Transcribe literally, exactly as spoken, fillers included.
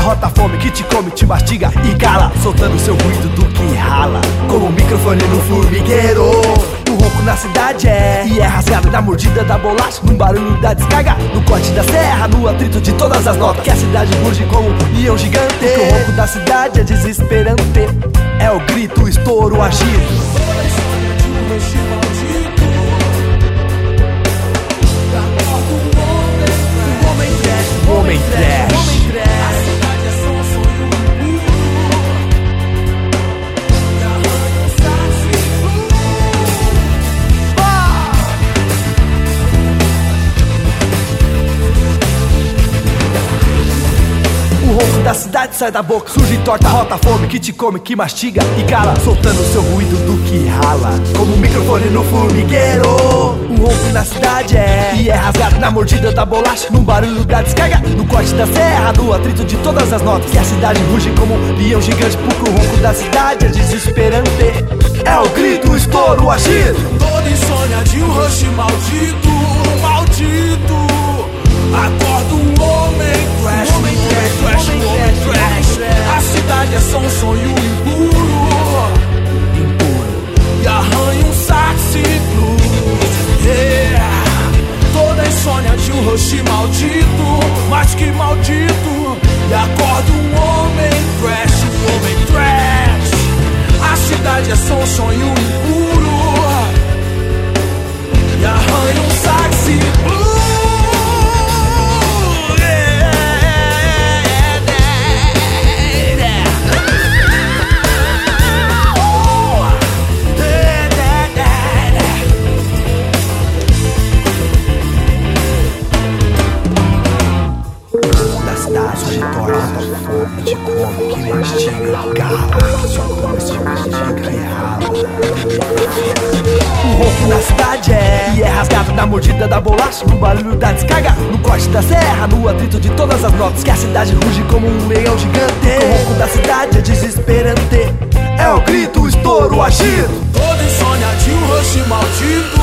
rota a fome que te come, te mastiga e cala, soltando seu ruído do que rala, como um microfone no formigueiro. O ronco na cidade é, e é rasgado na mordida da bolacha, no barulho da descarga, no corte da serra, no atrito de todas as notas, que a cidade ruge como um leão gigante. Porque o ronco da cidade é desesperante, é o grito, o estouro, o agito. O homem trash. A cidade é só um sonho impuro. E arranha um saxo. O ronco da cidade sai da boca, surge e torta, rota a fome que te come, que mastiga e cala, soltando seu ruído do que rala, como um microfone no formigueiro. O ronco na cidade é, e é rasgado na mordida da bolacha, no barulho da descarga, no corte da serra, no atrito de todas as notas, que a cidade ruge como um leão gigante. Porque o ronco da cidade é desesperante, é o grito, o estouro, o agito. Toda insônia de um rush maldito, maldito. Acorda um homem trash, um homem trash, um homem trash. A cidade é só um sonho impuro, impuro. E arranha um saxi blues, yeah. Toda insônia de um rush maldito, mas que maldito. E acorda um homem trash, um homem trash. A cidade é só um sonho impuro, e arranha um saxi blues. Se torna fome, te come, que mastiga, cala, só come, te mastiga e rala. O ronco na cidade é, e é rasgado na mordida da bolacha, no barulho da descarga, no corte da serra, no atrito de todas as notas, que a cidade ruge como um leão gigante. O ronco da cidade é desesperante, é o grito, o estouro, o agito. Toda insônia de um rush maldito,